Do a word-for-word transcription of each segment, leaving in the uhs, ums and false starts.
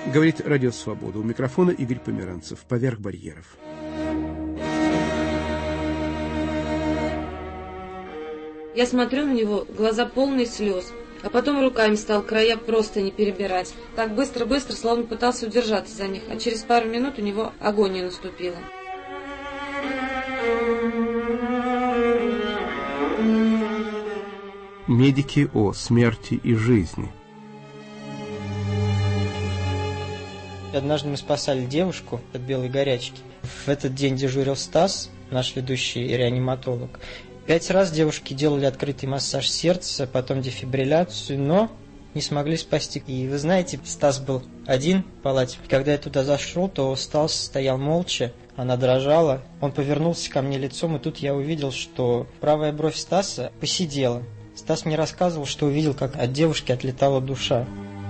Говорит Радио Свобода. У микрофона Игорь Померанцев. Поверх барьеров. Я смотрю на него, глаза полные слез. А потом руками стал края просто не перебирать. Так быстро-быстро, словно пытался удержаться за них. А через пару минут у него агония наступила. Медики о смерти и жизни. Однажды мы спасали девушку от белой горячки. В этот день дежурил Стас, наш ведущий реаниматолог. Пять раз девушке делали открытый массаж сердца, потом дефибрилляцию, но не смогли спасти. И вы знаете, Стас был один в палате. Когда я туда зашел, то Стас стоял молча, она дрожала. Он повернулся ко мне лицом, и тут я увидел, что правая бровь Стаса посидела. Стас мне рассказывал, что увидел, как от девушки отлетала душа.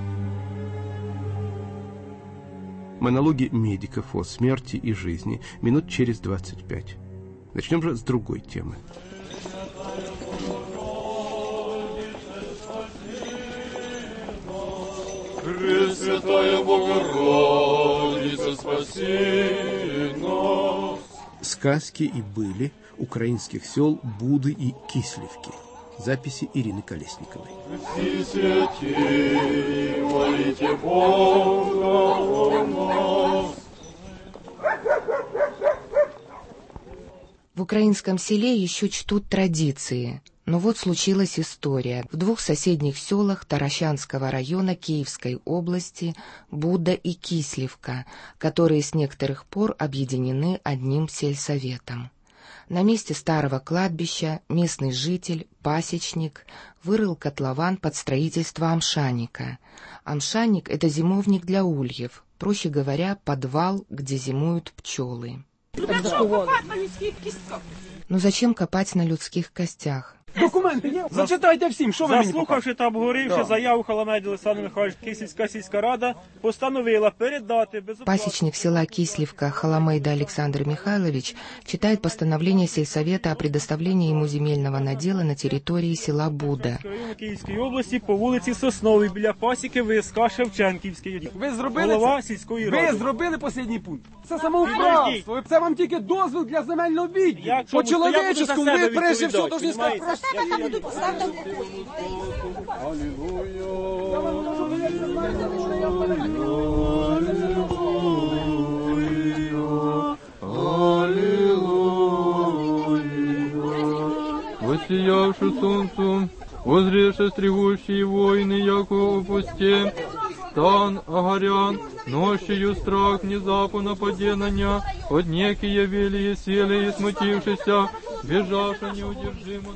Монологи медиков о смерти и жизни. Минут через двадцать пять. Начнем же с другой темы. Пресвятая Богородица, спаси нас. Сказки и были украинских сел Буды и Кислевки. Записи Ирины Колесниковой. Молите Бога о нас. В украинском селе еще чтут традиции. Но вот случилась история. В двух соседних селах Таращанского района Киевской области Буда и Кислевка, которые с некоторых пор объединены одним сельсоветом. На месте старого кладбища местный житель, пасечник, вырыл котлован под строительство амшанника. Амшанник – это зимовник для ульев, проще говоря, подвал, где зимуют пчелы. Но зачем копать на людских костях? Документи є? Зачитайте всім, що ви мені покажете. Заслухавши та обговоривши заяву Халамайди Олександр Михайлович, Кисельська сільська рада постановила передати безоплатно... Пасечник села Кислевка Халамайда Александр Михайлович читает постановление сельсовета о предоставлении ему земельного надела на территории села Буда. Київської області по вулиці Сосновій біля пасіки ВСК Шевченківський. Ви зробили голова це? сільської ради. Ви зробили останній пункт. Це самоуправство. Це вам тільки дозвіл для земельного відділу. По чоловічеську ви прежде всього повинні сказати про себе будуть поставити. Воссиявши солнцу, возревши стригущие воины, яко опусте, стан огорян, нощью страх внезапно нападения, от неки явили и сели, и смутившися, бежавши неудержимо.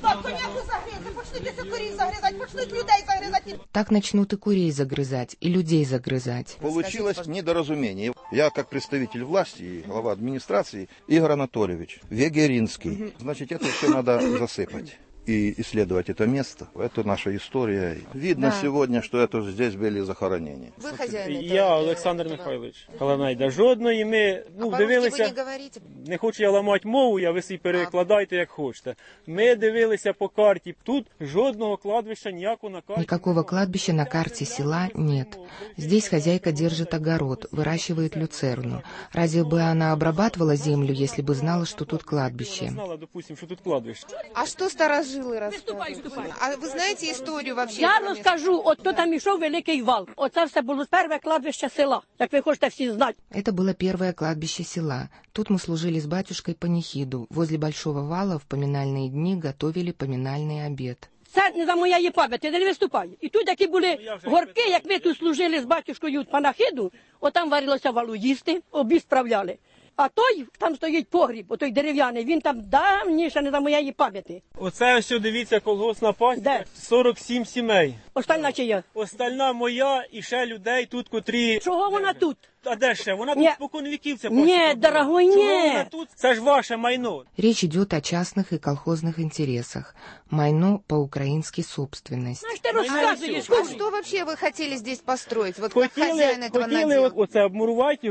Так начнут и курей загрызать, и людей загрызать. Получилось недоразумение. Я, как представитель власти и глава администрации, Игорь Анатольевич Вегеринский. Значит, это все надо засыпать и исследовать это место. Это наша история. Видно да. Сегодня, что это здесь были захоронения. Вы хозяин? Я, Олександр Михайлович Халамайда. Жодної ми ну, а дивилися, не, не хочу я ламати мову, я ви собі перекладайте як хочете. Ми дивилися по карті, тут жодного кладбища ніякого на карті. Никакого кладбища на карте села нет. Здесь хозяйка держит огород, выращивает люцерну. Разве бы она обрабатывала землю, если бы знала, что тут кладбище? Знала, допустим, что тут кладбище. А что старожилы рассказывают? А вы знаете историю вообще? Я розкажу, от то там ішов великий вал. Оце все було перше кладбище села, як ви хочете всі знати. Это было первое кладбище села. Тут мы служили с батюшкой панихиду. Возле большого вала в поминальные дни готовили поминальный обед. Це не за моєї пам'яті, не виступаю. І тут, які були горки, як ви тут служили з батюшкою панахиду, отам варилося валу їсти, обід справляли. А той, там стоїть погріб, отой дерев'яний, він там давніше, не за моєї пам'яті. Оце ось, дивіться, колгоспна пастка, сорок сім сімей. Остальна чия? Остальна моя і ще людей тут, котрі... Чого вона тут? А де ще? Вона Ні. тут спокон віків ця пастка. Ні, дорогой, ні. Чого вона тут? Це ж ваше майно. Речь идет о частных и колхозных интересах. Майно по-украински собственность. Знаешь, ты рассказываешь. А что вообще вы хотели здесь построить? Вот как Хотіли, хозяин этого хотіли надела? оце обмурувати його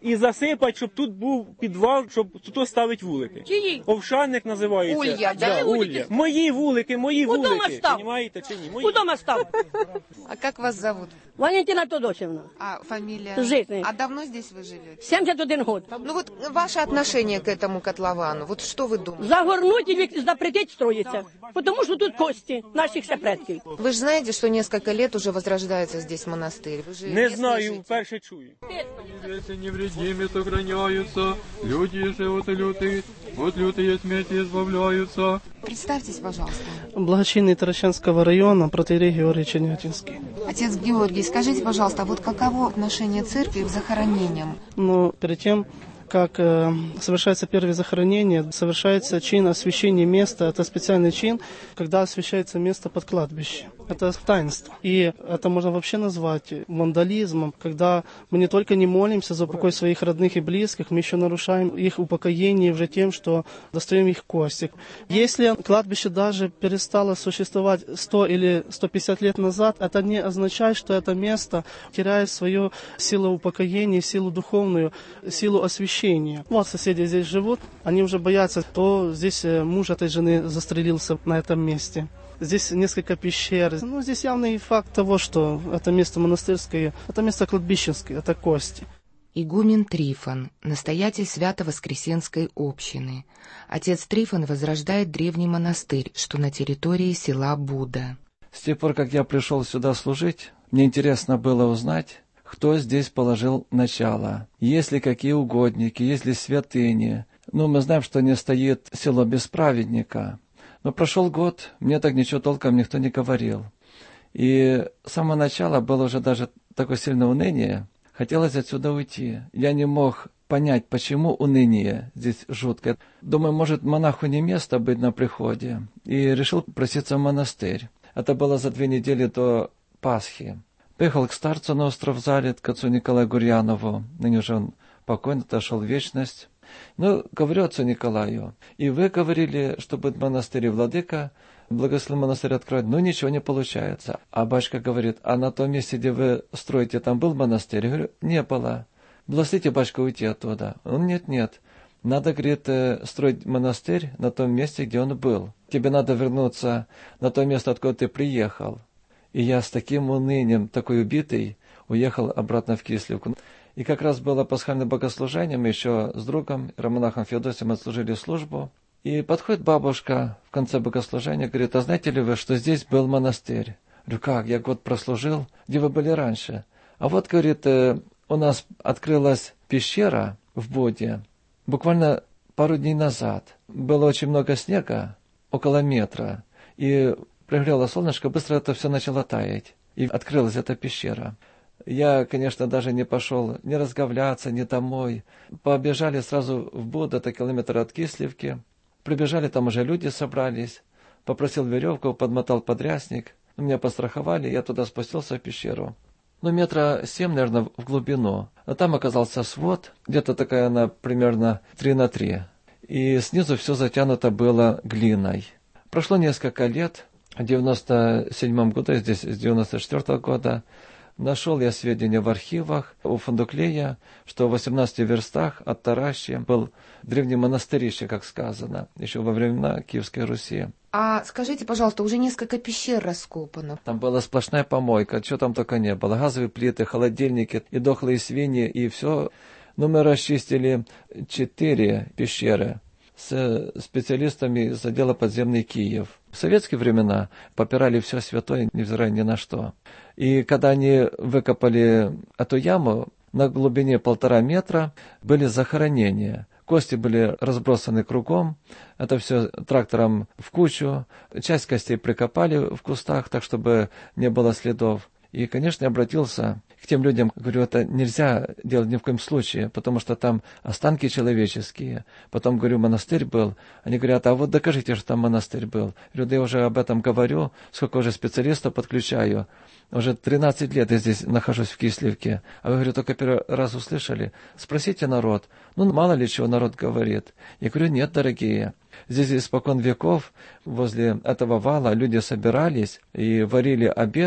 і засипати, щоб тут був підвал, щоб тут ставити вулики. Чиї? Овшанник називається. Улья, да? Да, Улья. Мої вулики, мої Удома вулики. став. Понімаєте чи ні? Мої. Удома став. А как вас зовут? Валентина Тодосівна. А фамилия? Жизнь. А давно здесь вы живете? сімдесят один год. Ну вот ваше отношение к этому котловану, вот что вы думаете? Загорнуть і запретить строїться. Тому що тут кості наших ще предків. Вы же знаете, что несколько лет уже возрождается здесь монастырь. Вы же Не местный знаю, житель. вперше чую. Если невредимы сохраняются, люди живут и лютые, вот лютые смерти избавляются. Представьтесь, пожалуйста. Благочинный Таращанского района, протоиерей Георгий Чернятинский. Отец Георгий, скажите, пожалуйста, а вот каково отношение церкви к захоронениям? Но перед тем, как э, совершается первое захоронение, совершается чин освящения места. Это специальный чин, когда освящается место под кладбище. Это таинство. И это можно вообще назвать вандализмом, когда мы не только не молимся за упокой своих родных и близких, мы еще нарушаем их упокоение уже тем, что достаем их кости. Если кладбище даже перестало существовать сто или сто пятьдесят лет назад, это не означает, что это место теряет свою силу упокоения, силу духовную, силу освящения. Вот соседи здесь живут, они уже боятся, то здесь муж этой жены застрелился на этом месте. Здесь несколько пещер. Ну, здесь явный факт того, что это место монастырское, это место кладбищенское, это кости. Игумен Трифон, настоятель Свято-Воскресенской общины. Отец Трифон возрождает древний монастырь, что на территории села Буда. С тех пор, как я пришел сюда служить, мне интересно было узнать, кто здесь положил начало. Есть ли какие угодники, есть ли святыни. Ну, мы знаем, что не стоит село без праведника. Но прошел год, мне так ничего толком никто не говорил. И с самого начала было уже даже такое сильное уныние. Хотелось отсюда уйти. Я не мог понять, почему уныние здесь жуткое. Думаю, может, монаху не место быть на приходе. И решил проситься в монастырь. Это было за две недели до Пасхи. Поехал к старцу на остров Залит, к отцу Николаю Гурьянову. Ныне уже он покойно отошел в вечность. Ну, говорю отцу Николаю, и вы говорили, что будет монастырь, и владыка благословил монастырь откроет, но ничего не получается. А батюшка говорит, а на том месте, где вы строите, там был монастырь? Я говорю, не было. Благословите, батюшка, уйти оттуда. Он, нет, нет. Надо, говорит, строить монастырь на том месте, где он был. Тебе надо вернуться на то место, откуда ты приехал. И я с таким унынием, такой убитый, уехал обратно в Кислевку. И как раз было пасхальное богослужение, мы еще с другом, романахом Феодосием, отслужили службу. И подходит бабушка в конце богослужения, говорит, а знаете ли вы, что здесь был монастырь? Говорю, как, я год прослужил, где вы были раньше? А вот, говорит, у нас открылась пещера в Боде буквально пару дней назад. Было очень много снега, около метра, и пригрело солнышко, быстро это все начало таять, и открылась эта пещера. Я, конечно, даже не пошел ни разговляться, ни домой. Побежали сразу в Буд, это километр от Кислевки. Прибежали, там уже люди собрались. Попросил веревку, подмотал подрясник. Меня постраховали, я туда спустился в пещеру. Ну, метра семь, наверное, в глубину. А там оказался свод, где-то такая она примерно три на три. И снизу все затянуто было глиной. Прошло несколько лет. В девяносто седьмом году, я здесь с девяносто четвёртого года, нашел я сведения в архивах у Фандуклея, что в восемнадцати верстах от Таращи был древний монастырище, как сказано, еще во времена Киевской Руси. А скажите, пожалуйста, уже несколько пещер раскопано. Там была сплошная помойка, что там только не было. Газовые плиты, холодильники и дохлые свиньи, и все. Но мы расчистили четыре пещеры с специалистами из отдела подземный Киев. В советские времена попирали все святое, невзирая ни на что. И когда они выкопали эту яму, на глубине полтора метра были захоронения. Кости были разбросаны кругом, это все трактором в кучу. Часть костей прикопали в кустах, так чтобы не было следов. И, конечно, я обратился к тем людям, говорю, это нельзя делать ни в коем случае, потому что там останки человеческие. Потом, говорю, монастырь был. Они говорят, а вот докажите, что там монастырь был. Я говорю, да я уже об этом говорю, сколько уже специалистов подключаю. Уже тринадцать лет я здесь нахожусь в Кислевке. А вы, говорю, только первый раз услышали. Спросите народ. Ну, мало ли чего народ говорит. Я говорю, нет, дорогие. Здесь испокон веков возле этого вала люди собирались и варили обед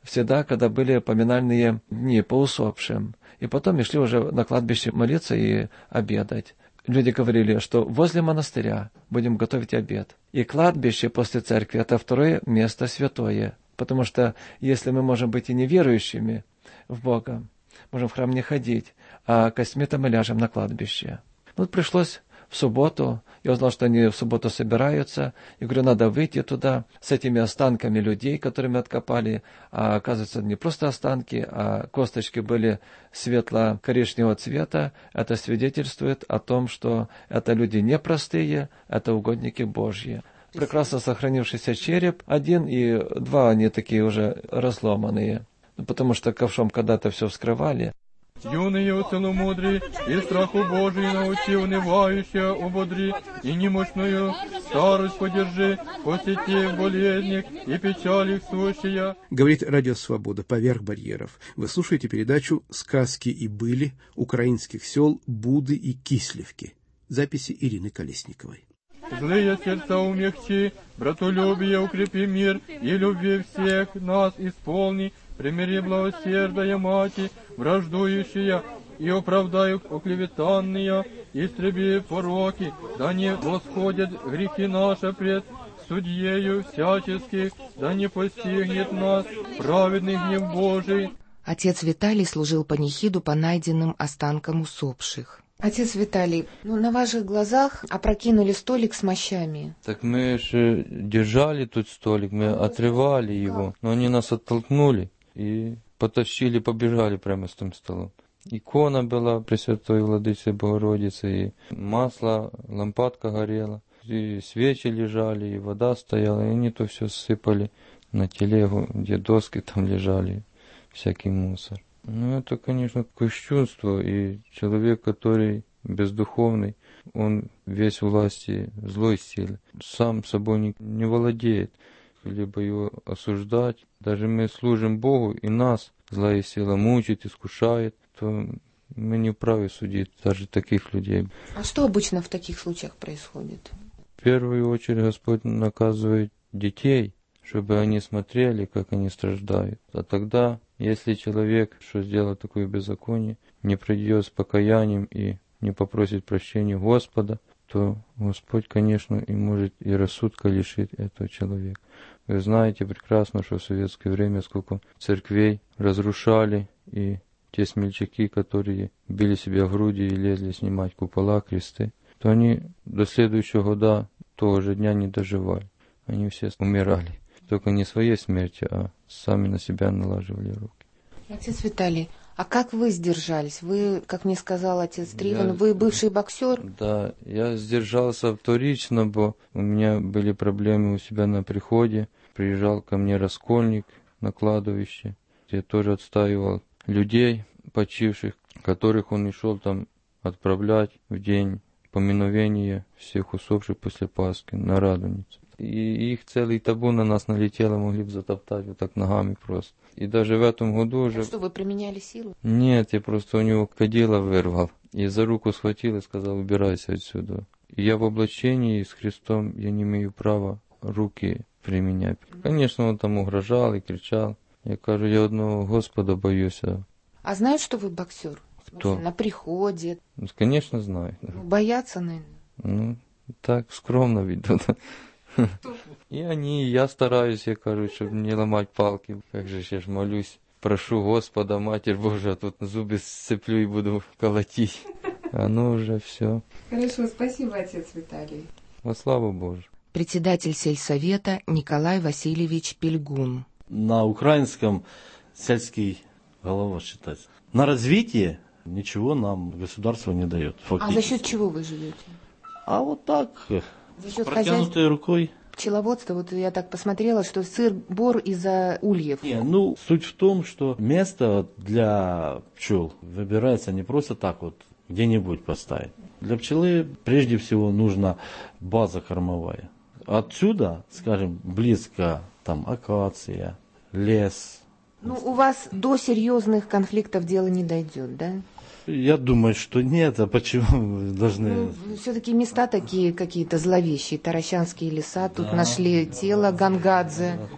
всегда, когда были поминальные дни по усопшим. И потом мы шли уже на кладбище молиться и обедать. Люди говорили, что возле монастыря будем готовить обед. И кладбище после церкви – это второе место святое. Потому что если мы можем быть и неверующими в Бога, можем в храм не ходить, а костьми-то мы ляжем на кладбище. Вот пришлось в субботу, я узнал, что они в субботу собираются, и говорю, надо выйти туда с этими останками людей, которыми откопали, а оказывается, не просто останки, а косточки были светло-коричневого цвета. Это свидетельствует о том, что это люди непростые, это угодники Божьи. Прекрасно сохранившийся череп, один и два они такие уже разломанные, потому что ковшом когда-то все вскрывали. Юные целомудрие, и страху Божию научи, унывающее ободри, и немощную старость подержи, посети болезник и печали сущая. Говорит Радио Свобода, поверх барьеров. Вы слушаете передачу «Сказки и были» украинских сел Буды и Кислевки. Записи Ирины Колесниковой. Злые сердца умягчи, братолюбие укрепи мир, и любви всех нас исполни, примири благосердая Мати, враждующая, и оправдай оклеветанные, истреби пороки, да не восходят грехи наши пред судьею всяческих, да не постигнет нас праведный гнев Божий. Отец Виталий служил панихиду по найденным останкам усопших. Отец Виталий, ну, на ваших глазах опрокинули столик с мощами. Так мы же держали тут столик, мы отрывали его, но они нас оттолкнули и потащили, побежали прямо с тем столом. Икона была Пресвятой Владычицы Богородицы, и масло, лампадка горела, и свечи лежали, и вода стояла, и они то все сыпали на телегу, где доски там лежали, всякий мусор. Ну, это, конечно, кощунство, и человек, который бездуховный, он весь в власти злой силы, сам собой не, не владеет, либо его осуждать. Даже мы служим Богу, и нас злая сила мучит, искушает, то мы не вправе судить даже таких людей. А что обычно в таких случаях происходит? В первую очередь Господь наказывает детей, чтобы они смотрели, как они страждают. А тогда, если человек, что сделал такое беззаконие, не придет с покаянием и не попросит прощения Господа, то Господь, конечно, и может и рассудка лишить этого человека. Вы знаете прекрасно, что в советское время сколько церквей разрушали, и те смельчаки, которые били себя в груди и лезли снимать купола, кресты, то они до следующего года того же дня не доживали. Они все умирали. Только не своей смертью, а сами на себя налаживали руки. Отец Виталий, а как вы сдержались? Вы, как мне сказал отец Тривин, я... вы бывший боксер? Да, я сдержался вторично, бо у меня были проблемы у себя на приходе. Приезжал ко мне раскольник на кладбище. Я тоже отстаивал людей, почивших, которых он и шел там отправлять в день поминовения всех усопших после Пасхи на Радоницу. И их целый табун на нас налетело, могли бы затоптать вот так ногами просто. И даже в этом году уже... А что, вы применяли силу? Нет, я просто у него кадила вырвал. И за руку схватил и сказал, убирайся отсюда. И я в облачении с Христом, я не имею права руки применять. Конечно, он там угрожал и кричал. Я говорю, я одного Господа боюсь. А, а знают, что вы боксер? Кто? На приходе? Ну, конечно, знаю. Ну, боятся, наверное? Ну, так скромно ведут. И они, и я стараюсь, я кажу, чтобы не ломать палки. Как же я ж молюсь, прошу Господа, Матерь Божия, тут зубы сцеплю и буду колотить. А ну уже все. Хорошо, спасибо, отец Виталий. Во славу Божию. Председатель сельсовета Николай Васильевич Пельгун. На украинском сельский голова считается. На развитие ничего нам государство не дает. А за счет чего вы живете? А вот так, за счет протянутой хозяйства, рукой. Пчеловодство, вот я так посмотрела, что сыр-бор из-за ульев. Не, ну, суть в том, что место для пчел выбирается не просто так вот где-нибудь поставить. Для пчелы прежде всего нужна база кормовая. Отсюда, скажем, близко там акация, лес. Ну, у вас до серьезных конфликтов дело не дойдет, да? Я думаю, что нет, а почему мы должны... Ну, все-таки места такие какие-то зловещие, Таращанские леса, тут да, нашли да, тело Гангадзе.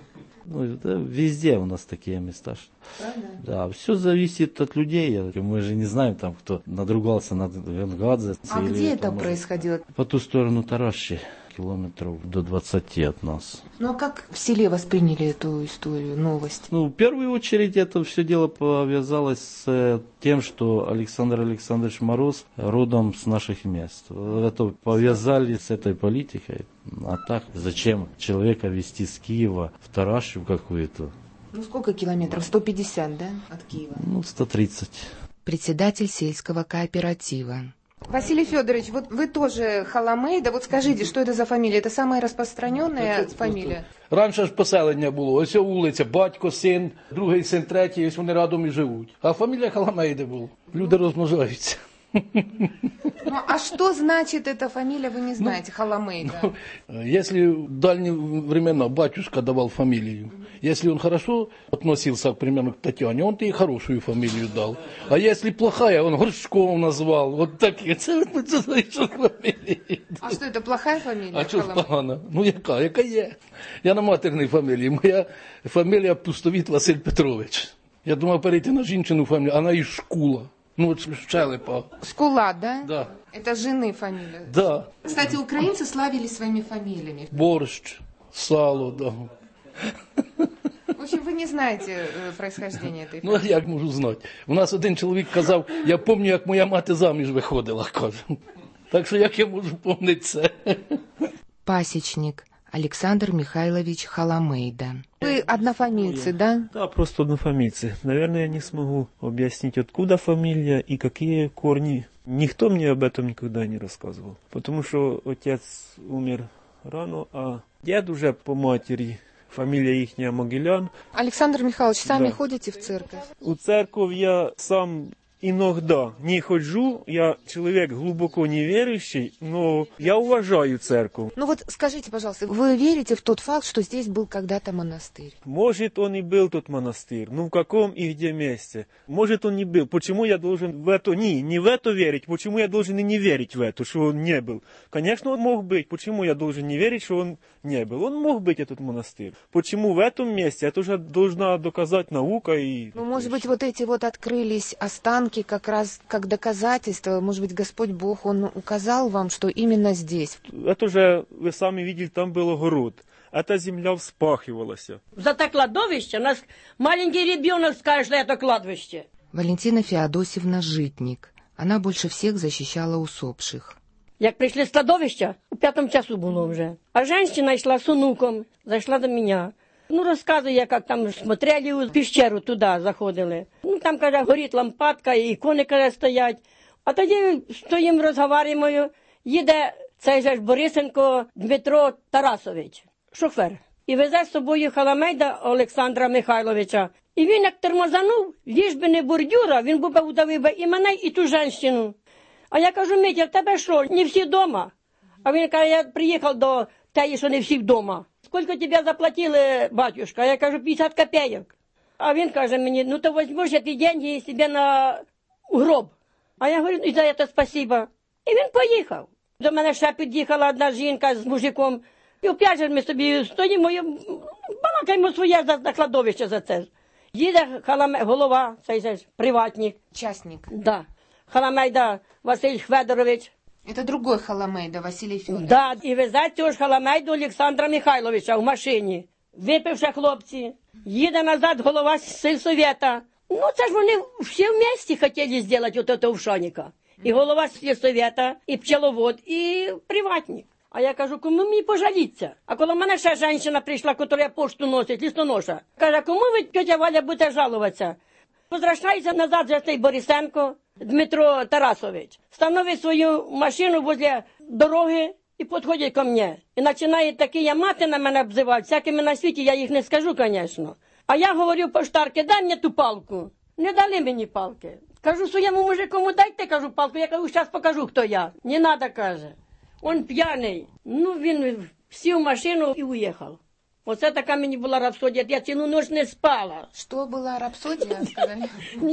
Ну, да, везде у нас такие места. Правда? Да, все зависит от людей. Мы же не знаем, там, кто надругался над Венгадзе. А где это может... происходило? По ту сторону Тараши, километров до двадцати от нас. Ну а как в селе восприняли эту историю, новость? Ну, в первую очередь это все дело повязалось с тем, что Александр Александрович Мороз родом с наших мест. Это повязали с этой политикой. А так, зачем человека везти с Киева в Тарашу какую-то? Ну сколько километров? сто пятьдесят, да, от Киева? Ну, сто тридцать. Председатель сельского кооператива. Василий Федорович, вот вы тоже Халамейда. Вот скажите, что это за фамилия? Это самая распространенная фамилия? Раніше ж поселення було. Ось вулиця, батько, син, другий син, третій, ось вони разом і живуть. А фамілія Халамейда була. Люди розмножаються. Ну, а что значит эта фамилия, вы не знаете, ну, Халамейда? Ну, если в дальние времена батюшка давал фамилию, если он хорошо относился, примерно, к Татьяне, он-то и хорошую фамилию дал. А если плохая, он Горшков назвал. Вот такие. А что, это плохая фамилия? А что погано? Ну, яка? Яка є? Я на матерній фамілії. Моя фамілія Пустовіт Василь Петрович. Я думав перейти на жінчину фамілію, она із Шкула. Ну, вот Щелепа. Шкула, да? Да. Это жены фамилия? Да. Кстати, украинцы славились своими фамилиями. Борщ, сало, да. В общем, вы не знаете э, происхождение этой фамилии. Ну, як можу знати? У нас один чоловік казав, я пам'ятаю, як моя мати заміж виходила, каже. Так що як я можу пам'ятати це? Пасечник Александр Михайлович Халамейда. Вы однофамильцы, да? Да, просто однофамильцы. Наверное, я не смогу объяснить, откуда фамилия и какие корни. Никто мне об этом никогда не рассказывал. Потому что отец умер рано, а дед уже по матери, фамилия ихняя Могилян. Александр Михайлович, сами да. ходите в церковь? У церковь я сам иногда не хожу, я человек глубоко неверующий, но я уважаю церковь. Ну вот скажите, пожалуйста, вы верите в тот факт, что здесь был когда-то монастырь? Может, он и был тот монастырь, но в каком и где месте? Может, он не был. Почему я должен в это, не, не в это верить, почему я должен и не верить в это, что он не был? Конечно, он мог быть. Почему я должен не верить, что он не был? Он мог быть, этот монастырь. Почему в этом месте? Это уже должна доказать наука и... Ну, может быть, вот эти вот открылись останки как раз как доказательство, может быть, Господь Бог, Он указал вам, что именно здесь. Это же, вы сами видели, там был огород. Эта земля вспахивалась. За это кладовище нас маленький ребенок скажет, что это кладбище. Валентина Феодосьевна Житник. Она больше всех защищала усопших. Як пришли с кладовища, у пятом часу было уже. А женщина шла с внуком, зашла до меня. Ну, розказує, як там смотрели у пещеру, туди заходили. Ну, там, каже, горить лампадка, і ікони, каже, стоять. А тоді стоїмо, розговорюємо, їде цей же ж Борисенко Дмитро Тарасович, шофер. І везе з собою Халамейда Олександра Михайловича. І він як тормозанув, ліж би не бордюра, він би удавив би і мене, і ту жінку. А я кажу, Митя, в тебе що, не всі вдома? А він каже, я приїхав до теї, що не всі вдома. Сколько тебе заплатили, батюшка? Я кажу, пятьдесят копеек. А він каже мені, ну то возьмешь эти деньги себе на гроб. А я говорю, і за это спасибо. І він поїхав. До мене ще під'їхала одна жінка з мужиком. І опять же ми собі стоїмо, балакаємо своє за, за кладовище за це. Їде Халамей, голова, цей же приватник. Частник. Да. Халамейда Василь Федорович. Это другой Халамейда, Василий Федорович. Да, і везе цього ж Халамейду Олександра Михайловича в машині. Випивши хлопці, їде назад голова сельсовета. Ну, це ж вони всі вместе хотіли зробити от этого Ушаника. І голова сельсовета, і пчеловод, і приватник. А я кажу, кому мені пожаліться? А коли в мене ще жінка прийшла, яка пошту носить, листоноша. Каже, кому ви, тетя Валя, будете жалуватися? Возвращається назад же цей Борисенко Дмитро Тарасович. Становить свою машину возле дороги і підходить ко мені. І починає такі мати на мене обзивати, всякими на світі, я їх не скажу, звісно. А я говорю поштарки, дай мені ту палку. Не дали мені палки. Кажу своєму мужику, дайте, кажу, палку. Я кажу, зараз покажу, хто я. Не треба, каже. Он п'яний. Ну, він сів в машину і уїхав. Оце така мені була рапсодія. Я цілу ніч не спала. Що була рапсодія, сказали?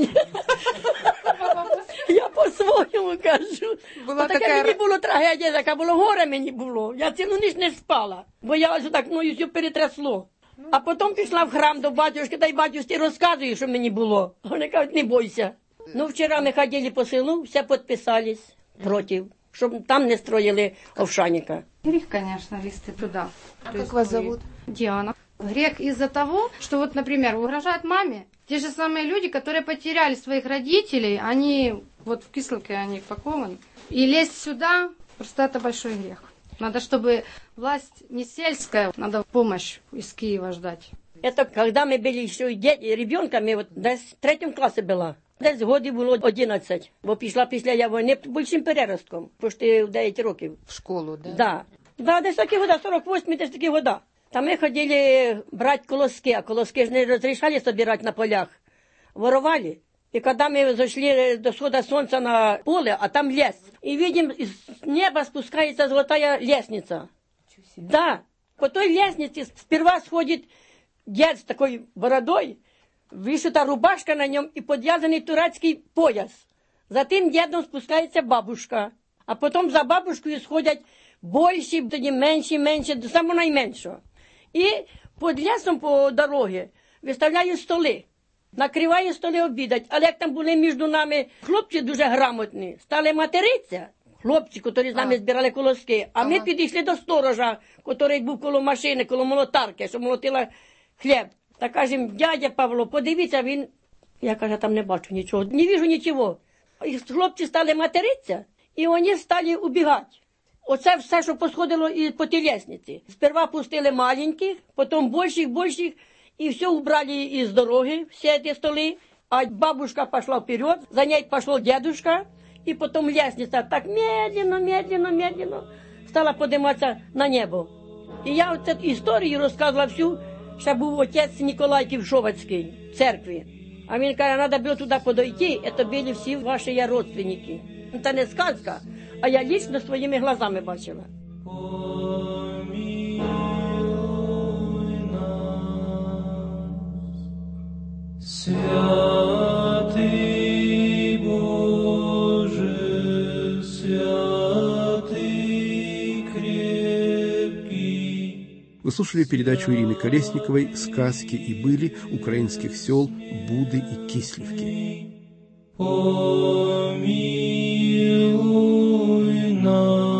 Я по-своєму кажу. Була така така... мені було трагедія, така було горе мені було. Я цілу ніч не спала. Бо я ось так, ну, і все перетрясло. Ну, А потім пішла в храм до батюшки, та й батюшки розказує, що мені було. Вони кажуть, не бойся. Ну, вчора ми ходили по селу, все підписались проти, щоб там не строили овшанника. Грех, конечно, лезть туда. А как вас зовут? Диана. Грех из-за того, что вот, например, угрожают маме. Те же самые люди, которые потеряли своих родителей, они вот в кислоке, они пакованы. И лезть сюда, просто это большой грех. Надо, чтобы власть не сельская, надо помощь из Киева ждать. Это когда мы были еще дети, ребенками, вот десь в третьому класі була. Десь годі було одинадцять, бо пішла після я війни більшим переростком, почти дев'ять років. В школу, да? Да. Да, десь такі года, сорок восьмий, десь такі года. Там ми ходили брати колоски, а колоски ж не розрішали збирати на полях. Воровали. И когда мы зашли до схода солнца на поле, а там лес, и видим, из неба спускается золотая лестница. Да, по той лестнице сперва сходит дед с такой бородой, вышита рубашка на нем и подвязанный турецкий пояс. За тем дедом спускается бабушка, а потом за бабушкой сходят больше, тоді менше, менше, до самого найменшого. И под лесом по дороге виставляють столи. Накриває столи обідать, але як там були між нами хлопці дуже грамотні, стали материтися, хлопці, які з нами збирали колоски, а ми підійшли до сторожа, який був коло машини, коло молотарки, що молотила хліб. Та кажемо, дядя Павло, подивіться, він, я кажу, там не бачу нічого, не вижу нічого. І хлопці стали материтися, і вони стали убігати. Оце все, що посходило і по тій лестниці. Сперва пустили маленьких, потім більших, більших, и все убрали из дороги, все эти столы, а бабушка пошла вперед, за ней пошел дедушка, и потом лестница так медленно, медленно, медленно стала подниматься на небо. И я вот эту историю рассказывала всю, что был отец Николай Кившовецкий в церкви. А мне говорят, надо было туда подойти, это были все ваши родственники. Это не сказка, а я лично своими глазами бачила. Святый Боже, святый крепкий. Вы слушали передачу Ирины Колесниковой «Сказки и были украинских сел Буды и Кислевки». Помилуй нас.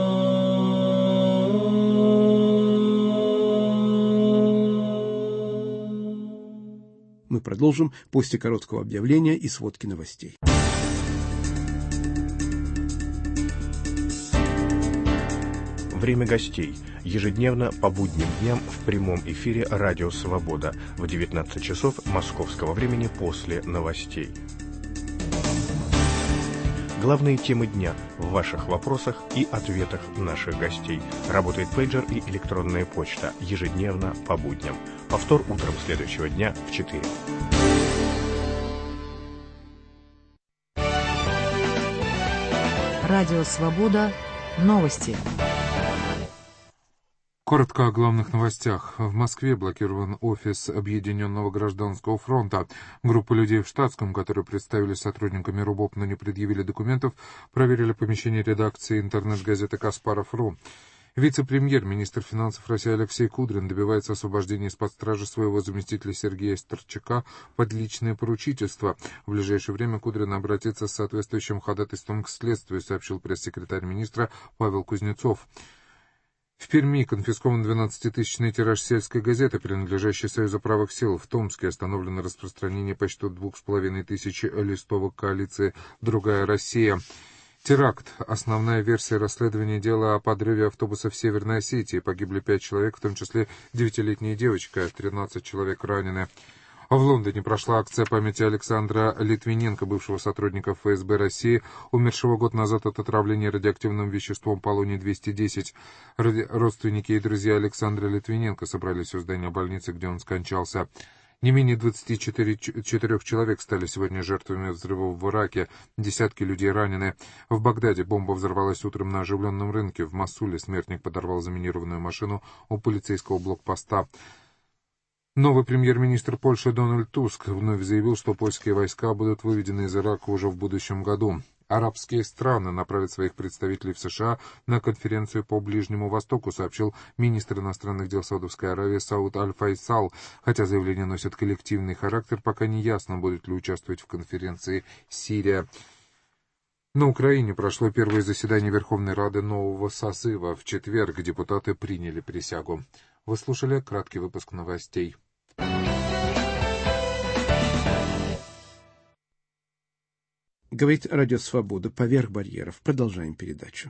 Мы продолжим после короткого объявления и сводки новостей. Время гостей. Ежедневно по будним дням в прямом эфире «Радио Свобода» в девятнадцать часов московского времени после новостей. Главные темы дня в ваших вопросах и ответах наших гостей. Работает пейджер и электронная почта ежедневно по будням. Повтор утром следующего дня в четыре. Радио Свобода. Новости. Коротко о главных новостях. В Москве блокирован офис Объединенного гражданского фронта. Группа людей в штатском, которые представились сотрудниками РУБОП, но не предъявили документов, проверили помещение редакции интернет-газеты «Каспаров.ру». Вице-премьер, министр финансов России Алексей Кудрин добивается освобождения из-под стражи своего заместителя Сергея Старчака под личное поручительство. В ближайшее время Кудрин обратится с соответствующим ходатайством к следствию, сообщил пресс-секретарь министра Павел Кузнецов. В Перми конфискован двенадцатитысячный тираж сельской газеты, принадлежащей Союзу правых сил. В Томске остановлено распространение почти двух с половиной тысяч листовок коалиции «Другая Россия». Теракт. Основная версия расследования дела о подрыве автобуса в Северной Осетии. Погибли пять человек, в том числе девятилетняя девочка, тринадцать человек ранены. В Лондоне прошла акция памяти Александра Литвиненко, бывшего сотрудника эф эс бэ России, умершего год назад от отравления радиоактивным веществом полоний двести десять. Родственники и друзья Александра Литвиненко собрались у здания больницы, где он скончался. Не менее двадцати четырёх человек стали сегодня жертвами взрывов в Ираке, десятки людей ранены. В Багдаде бомба взорвалась утром на оживленном рынке. В Мосуле смертник подорвал заминированную машину у полицейского блокпоста. Новый премьер-министр Польши Дональд Туск вновь заявил, что польские войска будут выведены из Ирака уже в будущем году. Арабские страны направят своих представителей в США на конференцию по Ближнему Востоку, сообщил министр иностранных дел Саудовской Аравии Сауд Аль-Файсал. Хотя заявление носит коллективный характер, пока не ясно, будет ли участвовать в конференции Сирия. На Украине прошло первое заседание Верховной Рады нового созыва. В четверг депутаты приняли присягу. Вы слушали краткий выпуск новостей. Говорит Радио Свобода. Поверх барьеров. Продолжаем передачу.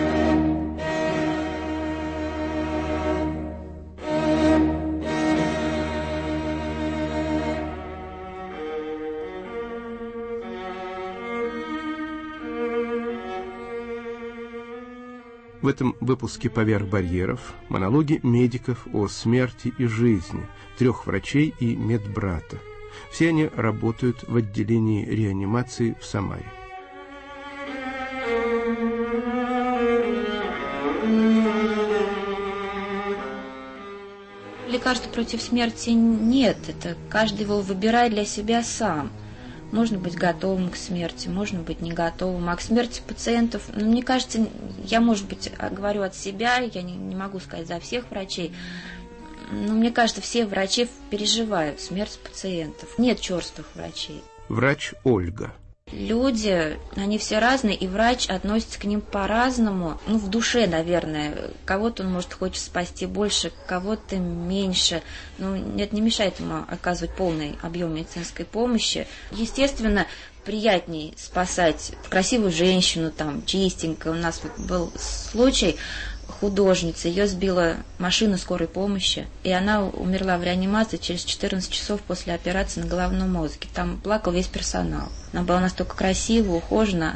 В этом выпуске «Поверх барьеров» монологи медиков о смерти и жизни, трех врачей и медбрата. Все они работают в отделении реанимации в Самаре. Лекарства против смерти нет. Это каждый его выбирает для себя сам. Можно быть готовым к смерти, можно быть не готовым. А к смерти пациентов, ну, мне кажется, я, может быть, говорю от себя, я не, не могу сказать за всех врачей, но мне кажется, все врачи переживают смерть пациентов. Нет черствых врачей. Врач Ольга. Люди, они все разные, и врач относится к ним по-разному. Ну, в душе, наверное. Кого-то он, может, хочет спасти больше, кого-то меньше. Но это не мешает ему оказывать полный объем медицинской помощи. Естественно, приятней спасать красивую женщину, там, чистенькую. У нас вот был случай, художница, ее сбила машина скорой помощи, и она умерла в реанимации через четырнадцать часов после операции на головном мозге. Там плакал весь персонал. Она была настолько красива, ухожена,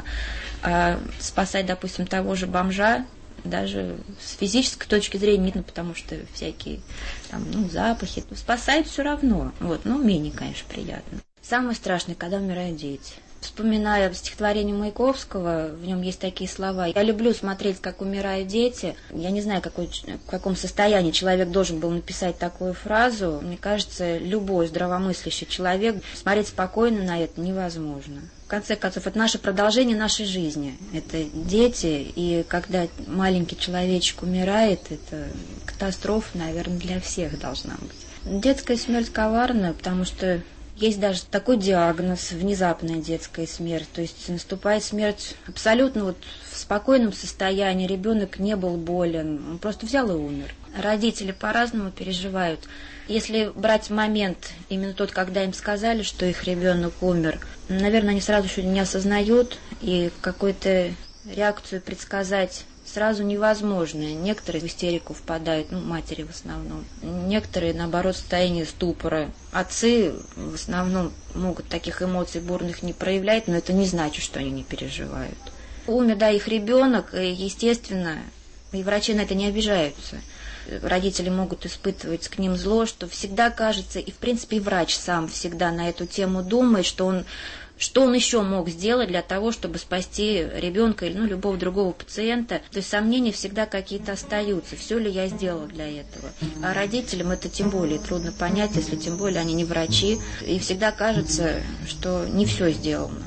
а спасать, допустим, того же бомжа, даже с физической точки зрения видно, потому что всякие там, ну, запахи, спасать все равно. Вот, но менее, конечно, приятно. Самое страшное, когда умирают дети. Вспоминая стихотворение Маяковского, в нем есть такие слова. Я люблю смотреть, как умирают дети. Я не знаю, какой, в каком состоянии человек должен был написать такую фразу. Мне кажется, любой здравомыслящий человек смотреть спокойно на это невозможно. В конце концов, это наше продолжение нашей жизни. Это дети, и когда маленький человечек умирает, это катастрофа, наверное, для всех должна быть. Детская смерть коварная, потому что есть даже такой диагноз – внезапная детская смерть. То есть наступает смерть абсолютно вот в спокойном состоянии. Ребенок не был болен, он просто взял и умер. Родители по-разному переживают. Если брать момент, именно тот, когда им сказали, что их ребенок умер, наверное, они сразу еще не осознают, и какую-то реакцию предсказать сразу невозможно. Некоторые в истерику впадают, ну, матери в основном. Некоторые, наоборот, в состоянии ступора. Отцы в основном могут таких эмоций бурных не проявлять, но это не значит, что они не переживают. Умер, да, их ребенок, и, естественно, и врачи на это не обижаются. Родители могут испытывать к ним зло, что всегда кажется, и, в принципе, и врач сам всегда на эту тему думает, что он Что он еще мог сделать для того, чтобы спасти ребенка или ну, любого другого пациента? То есть сомнения всегда какие-то остаются. Все ли я сделала для этого? А родителям это тем более трудно понять, если тем более они не врачи. И всегда кажется, что не все сделано.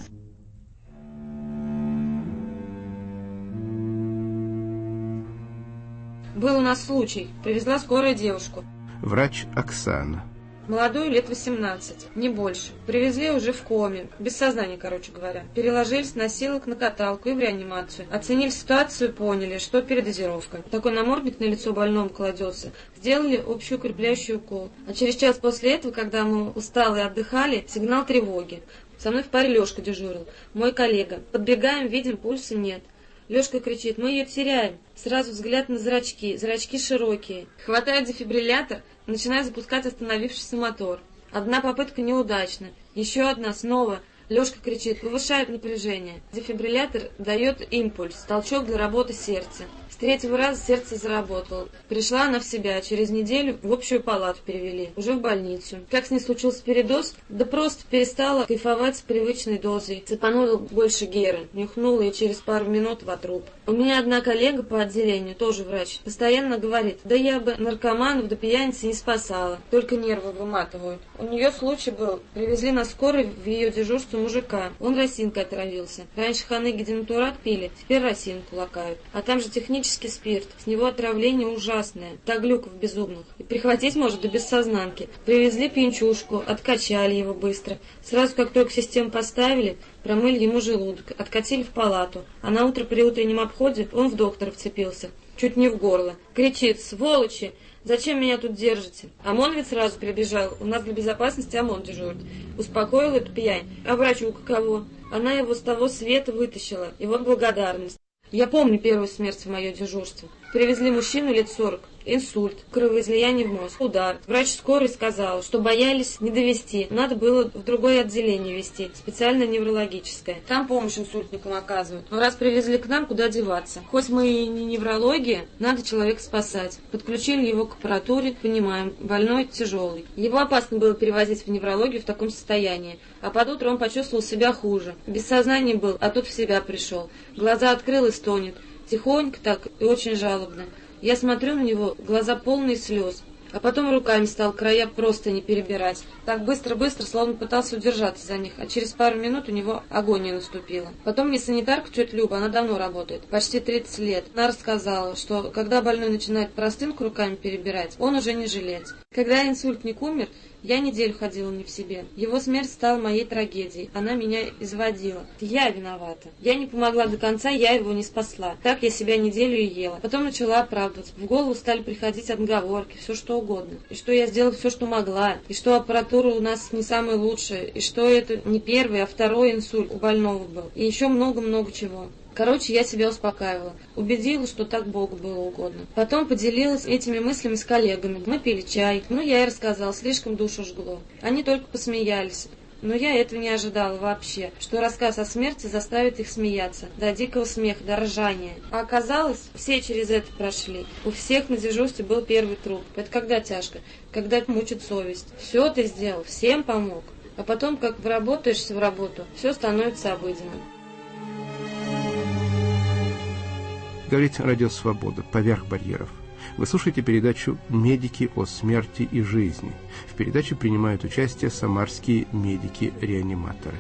Был у нас случай. Привезла скорая девушку. Врач Оксана. Молодую, лет восемнадцать, не больше. Привезли уже в коме, без сознания, короче говоря. Переложили с носилок на каталку и в реанимацию. Оценили ситуацию, поняли, что передозировка. Такой намордник на лицо больному кладется. Сделали общий укрепляющий укол. А через час после этого, когда мы усталые отдыхали, сигнал тревоги. Со мной в паре Лешка дежурил, мой коллега. Подбегаем, видим, пульса нет. Лешка кричит: мы ее теряем. Сразу взгляд на зрачки, зрачки широкие. Хватает дефибриллятор, начинает запускать остановившийся мотор. Одна попытка неудачна, еще одна снова. Лешка кричит, повышает напряжение. Дефибриллятор дает импульс, толчок для работы сердца. С третьего раза сердце заработало. Пришла она в себя, через неделю в общую палату перевели, уже в больницу. Как с ней случился передоз? Да просто перестала кайфовать с привычной дозой. Цепанула больше геры, нюхнула и через пару минут в отруб. У меня одна коллега по отделению, тоже врач, постоянно говорит, да я бы наркоманов до пьяницы не спасала, только нервы выматывают. У нее случай был, привезли на скорой в ее дежурство у мужика. Он росинкой отравился. Раньше ханыги денатурат пили, теперь росинку лакают. А там же технический спирт. С него отравление ужасное. До глюков безумных. И прихватить может до бессознанки. Привезли пьянчушку, откачали его быстро. Сразу как только систему поставили, промыли ему желудок, откатили в палату. А на утро при утреннем обходе он в доктора вцепился. Чуть не в горло. Кричит: «Сволочи! Зачем меня тут держите?» ОМОН ведь сразу прибежал. У нас для безопасности ОМОН дежурит. Успокоил эту пьянь. А врачу каково? Она его с того света вытащила. И вот благодарность. Я помню первую смерть в мое дежурство. Привезли мужчину лет сорок. Инсульт, кровоизлияние в мозг, удар. Врач скорой сказал, что боялись не довести. Надо было в другое отделение везти, специально неврологическое. Там помощь инсультникам оказывают. Но раз привезли к нам, куда деваться? Хоть мы и не неврология, надо человека спасать. Подключили его к аппаратуре, понимаем, больной тяжелый. Его опасно было перевозить в неврологию в таком состоянии. А под утро он почувствовал себя хуже. Без сознания был, а тут в себя пришел. Глаза открыл и стонет. Тихонько так и очень жалобно. Я смотрю на него, глаза полные слез. А потом руками стал края просто не перебирать. Так быстро-быстро, словно пытался удержаться за них, а через пару минут у него агония наступила. Потом мне санитарка, тетя Люба, она давно работает, почти тридцать лет. Она рассказала, что когда больной начинает простынку руками перебирать, он уже не жилец. Когда инсультник умер, я неделю ходила не в себе. Его смерть стала моей трагедией. Она меня изводила. Я виновата. Я не помогла до конца, я его не спасла. Так я себя неделю и ела. Потом начала оправдываться. В голову стали приходить отговорки, все что угодно. И что я сделала все, что могла. И что аппаратура у нас не самая лучшая. И что это не первый, а второй инсульт у больного был. И еще много-много чего. Короче, я себя успокаивала. Убедила, что так Богу было угодно. Потом поделилась этими мыслями с коллегами. Мы пили чай. Ну, я и рассказала, слишком душу жгло. Они только посмеялись. Но я этого не ожидала вообще, что рассказ о смерти заставит их смеяться. До дикого смеха, до ржания. А оказалось, все через это прошли. У всех на дежурстве был первый труп. Это когда тяжко, когда мучит совесть. Все ты сделал, всем помог. А потом, как вработаешься в работу, все становится обыденным. Говорит Радио Свобода, поверх барьеров. Вы слушаете передачу «Медики о смерти и жизни». В передаче принимают участие самарские медики-реаниматоры.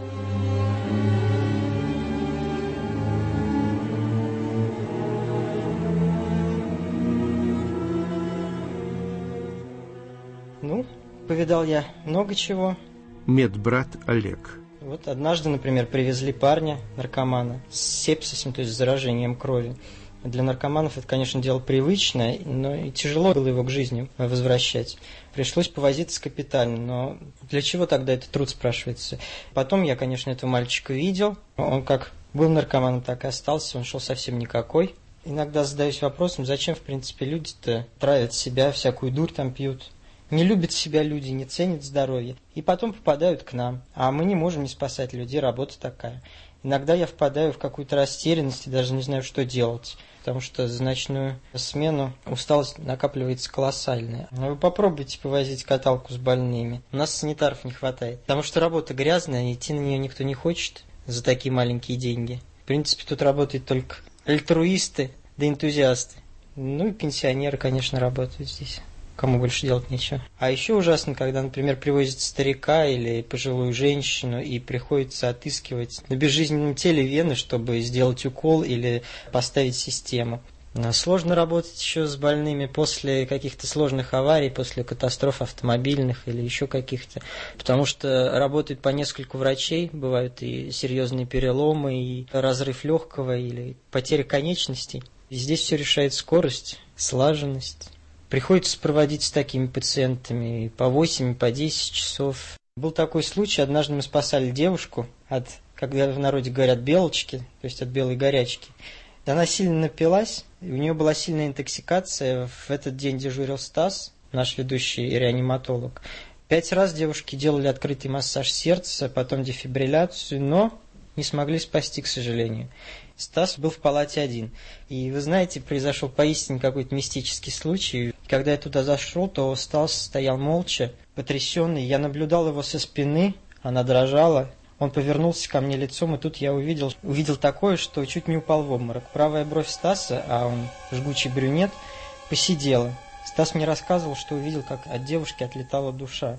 Ну, повидал я много чего. Медбрат Олег. Вот однажды, например, привезли парня, наркомана, с сепсисом, то есть с заражением крови. Для наркоманов это, конечно, дело привычное, но и тяжело было его к жизни возвращать. Пришлось повозиться капитально, но для чего тогда этот труд, спрашивается? Потом я, конечно, этого мальчика видел. Он как был наркоманом, так и остался, он шел совсем никакой. Иногда задаюсь вопросом, зачем, в принципе, люди-то травят себя, всякую дурь там пьют. Не любят себя люди, не ценят здоровье. И потом попадают к нам. А мы не можем не спасать людей, работа такая. Иногда я впадаю в какую-то растерянность и даже не знаю, что делать. Потому что за ночную смену усталость накапливается колоссальная. Но вы попробуйте повозить каталку с больными. У нас санитаров не хватает. Потому что работа грязная, и идти на нее никто не хочет за такие маленькие деньги. В принципе, тут работают только альтруисты да энтузиасты. Ну и пенсионеры, конечно, работают здесь. Кому больше делать нечего. А еще ужасно, когда, например, привозят старика или пожилую женщину и приходится отыскивать на безжизненном теле вены, чтобы сделать укол или поставить систему. Сложно работать еще с больными после каких-то сложных аварий, после катастроф автомобильных или еще каких-то. Потому что работают по нескольку врачей, бывают и серьезные переломы, и разрыв легкого, или потеря конечностей. И здесь все решает скорость, слаженность. Приходится проводить с такими пациентами по восемь, по десять часов. Был такой случай, однажды мы спасали девушку от, когда в народе говорят, белочки, то есть от белой горячки. Она сильно напилась, и у нее была сильная интоксикация. В этот день дежурил Стас, наш ведущий реаниматолог. Пять раз девушке делали открытый массаж сердца, потом дефибрилляцию, но не смогли спасти, к сожалению. Стас был в палате один. И вы знаете, произошел поистине какой-то мистический случай. Когда я туда зашел, то Стас стоял молча, потрясенный. Я наблюдал его со спины, она дрожала. Он повернулся ко мне лицом, и тут я увидел, увидел такое, что чуть не упал в обморок. Правая бровь Стаса, а он жгучий брюнет, посидела. Стас мне рассказывал, что увидел, как от девушки отлетала душа.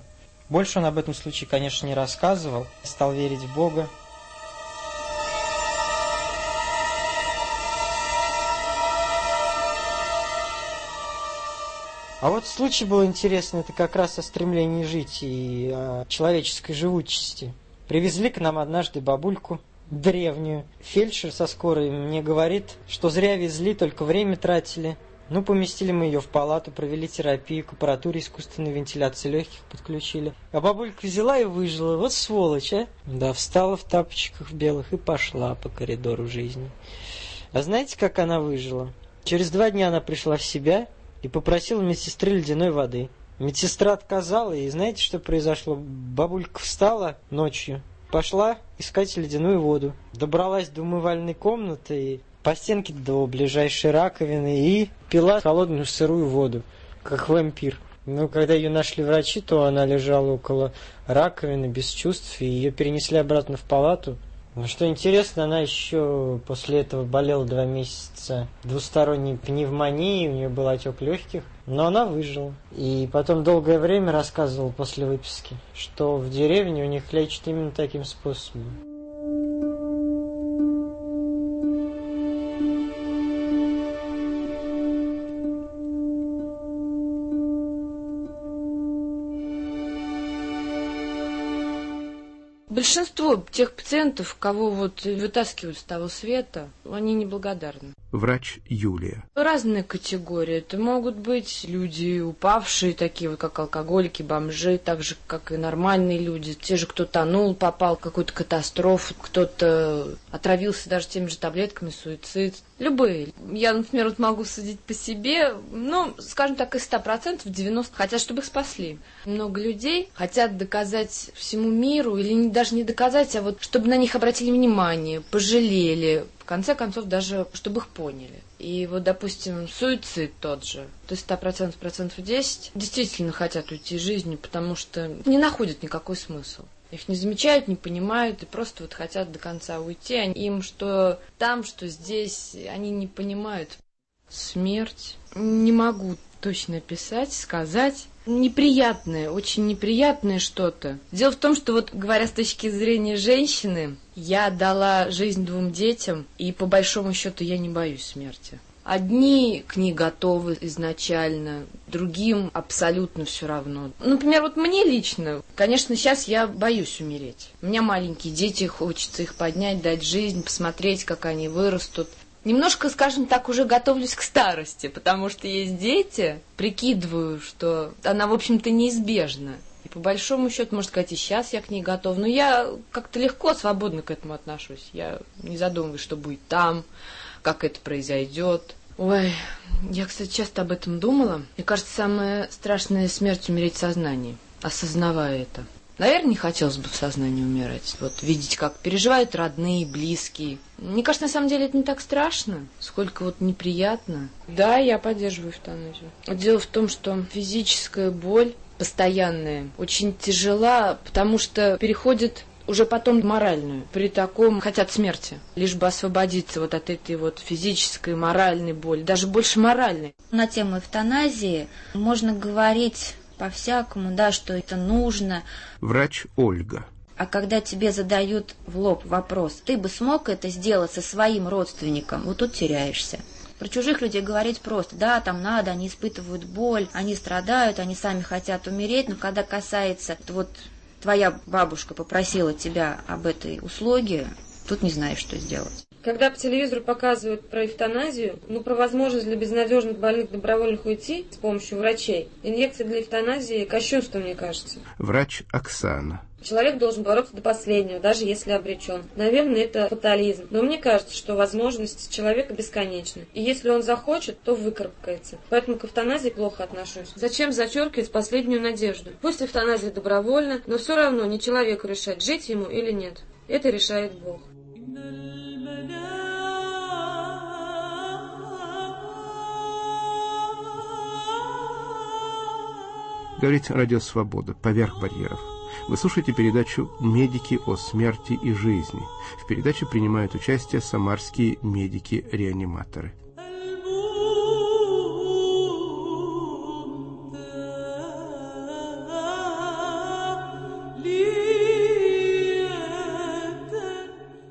Больше он об этом случае, конечно, не рассказывал. Стал верить в Бога. А вот случай был интересный, это как раз о стремлении жить и о человеческой живучести. Привезли к нам однажды бабульку древнюю. Фельдшер со скорой мне говорит, что зря везли, только время тратили. Ну, поместили мы ее в палату, провели терапию, к аппаратуре искусственной вентиляции легких подключили. А бабулька взяла и выжила. Вот сволочь, а? Да, встала в тапочках белых и пошла по коридору жизни. А знаете, как она выжила? Через два дня она пришла в себя и попросила медсестры ледяной воды. Медсестра отказала, и знаете, что произошло? Бабулька встала ночью, пошла искать ледяную воду. Добралась до умывальной комнаты и по стенке до ближайшей раковины и пила холодную сырую воду, как вампир. Но когда ее нашли врачи, то она лежала около раковины без чувств, и ее перенесли обратно в палату. Но что интересно, она еще после этого болела два месяца двусторонней пневмонией, у нее был отек легких, но она выжила. И потом долгое время рассказывала после выписки, что в деревне у них лечат именно таким способом. Большинство тех пациентов, кого вот вытаскивают с того света, они неблагодарны. Врач Юлия. Разные категории. Это могут быть люди упавшие, такие вот как алкоголики, бомжи, так же как и нормальные люди. Те же, кто тонул, попал в какую-то катастрофу, кто-то отравился даже теми же таблетками, суицид. Любые. Я, например, вот могу судить по себе, ну, скажем так, из ста процентов девяносто хотят, чтобы их спасли. Много людей хотят доказать всему миру, или не, даже не доказать, а вот чтобы на них обратили внимание, пожалели, в конце концов, даже чтобы их поняли. И вот, допустим, суицид тот же, то есть сто процентов, процентов десять действительно хотят уйти из жизни, потому что не находят никакой смысл. Их не замечают, не понимают и просто вот хотят до конца уйти. Им что там, что здесь, они не понимают. Смерть. Не могу точно описать, сказать. Неприятное, очень неприятное что-то. Дело в том, что вот говоря с точки зрения женщины, я дала жизнь двум детям, и по большому счету я не боюсь смерти. Одни к ней готовы изначально, другим абсолютно все равно. Например, вот мне лично, конечно, сейчас я боюсь умереть. У меня маленькие дети, хочется их поднять, дать жизнь, посмотреть, как они вырастут. Немножко, скажем так, уже готовлюсь к старости, потому что есть дети, прикидываю, что она, в общем-то, неизбежна. И по большому счету, можно сказать, и сейчас я к ней готова. Но я как-то легко, свободно к этому отношусь. Я не задумываюсь, что будет там, как это произойдет. Ой, я, кстати, часто об этом думала. Мне кажется, самая страшная смерть — умереть в сознании, осознавая это. Наверное, не хотелось бы в сознании умирать. Вот видеть, как переживают родные, близкие. Мне кажется, на самом деле это не так страшно, сколько вот неприятно. Да, я поддерживаю эвтаназию. Дело в том, что физическая боль постоянная очень тяжела, потому что переходит уже потом в моральную. При таком хотят смерти, лишь бы освободиться вот от этой вот физической, моральной боли, даже больше моральной. На тему эвтаназии можно говорить по-всякому, да, что это нужно. Врач Ольга. А когда тебе задают в лоб вопрос, ты бы смог это сделать со своим родственником, вот тут теряешься. Про чужих людей говорить просто, да, там надо, они испытывают боль, они страдают, они сами хотят умереть, но когда касается, вот твоя бабушка попросила тебя об этой услуге, тут не знаешь, что сделать. Когда по телевизору показывают про эвтаназию, ну, про возможность для безнадежных больных добровольных уйти с помощью врачей, инъекция для эвтаназии — кощунство, мне кажется. Врач Оксана. Человек должен бороться до последнего, даже если обречен. Наверное, это фатализм. Но мне кажется, что возможности человека бесконечны. И если он захочет, то выкарабкается. Поэтому к эвтаназии плохо отношусь. Зачем зачеркивать последнюю надежду? Пусть эвтаназия добровольна, но все равно не человеку решать, жить ему или нет. Это решает Бог. Говорит Радио Свобода, поверх барьеров. Вы слушаете передачу «Медики о смерти и жизни». В передаче принимают участие самарские медики-реаниматоры.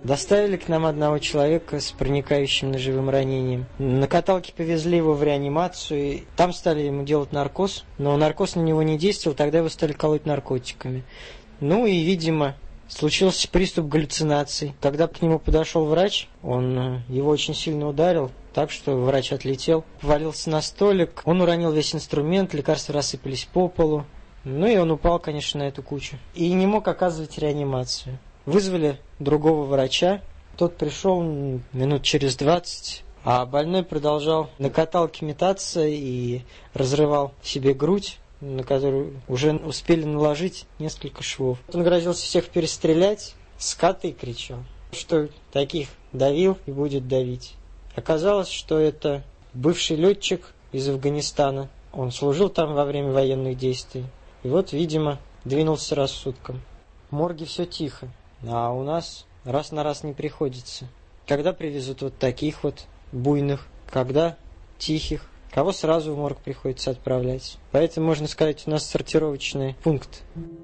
Доставили к нам одного человека с проникающим ножевым ранением. На каталке повезли его в реанимацию. Там стали ему делать наркоз, но наркоз на него не действовал, тогда его стали колоть наркотиками. Ну и, видимо, случился приступ галлюцинаций. Когда к нему подошел врач, он его очень сильно ударил, так что врач отлетел, повалился на столик, он уронил весь инструмент, лекарства рассыпались по полу. Ну и он упал, конечно, на эту кучу. И не мог оказывать реанимацию. Вызвали другого врача, тот пришел минут через двадцать, а больной продолжал на каталке метаться и разрывал себе грудь, на которую уже успели наложить несколько швов. Он грозился всех перестрелять, скоты кричал, что таких давил и будет давить. Оказалось, что это бывший летчик из Афганистана. Он служил там во время военных действий. И вот, видимо, двинулся рассудком. В морге все тихо. А у нас раз на раз не приходится. Когда привезут вот таких вот буйных, когда тихих, кого сразу в морг приходится отправлять. Поэтому, можно сказать, у нас сортировочный пункт.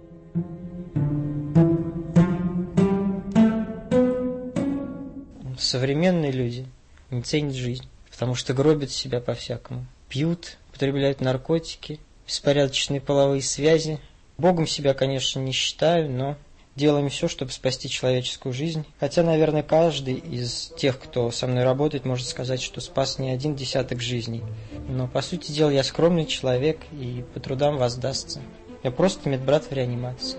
Современные люди не ценят жизнь, потому что гробят себя по-всякому. Пьют, потребляют наркотики, беспорядочные половые связи. Богом себя, конечно, не считаю, но делаем все, чтобы спасти человеческую жизнь. Хотя, наверное, каждый из тех, кто со мной работает, может сказать, что спас не один десяток жизней. Но, по сути дела, я скромный человек и по трудам воздастся. Я просто медбрат в реанимации.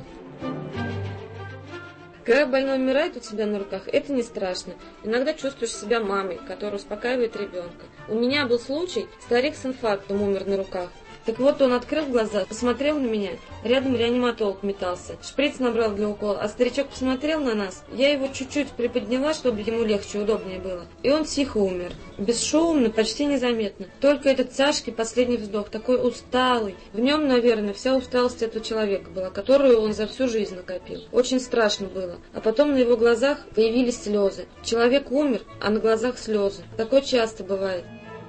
Когда больной умирает у тебя на руках, это не страшно. Иногда чувствуешь себя мамой, которая успокаивает ребенка. У меня был случай, старик с инфарктом умер на руках. Так вот, он открыл глаза, посмотрел на меня, рядом реаниматолог метался, шприц набрал для укола, а старичок посмотрел на нас. Я его чуть-чуть приподняла, чтобы ему легче, удобнее было. И он тихо умер. Бесшумно, почти незаметно. Только этот тяжкий последний вздох, такой усталый. В нем, наверное, вся усталость этого человека была, которую он за всю жизнь накопил. Очень страшно было. А потом на его глазах появились слезы. Человек умер, а на глазах слезы. Такое часто бывает.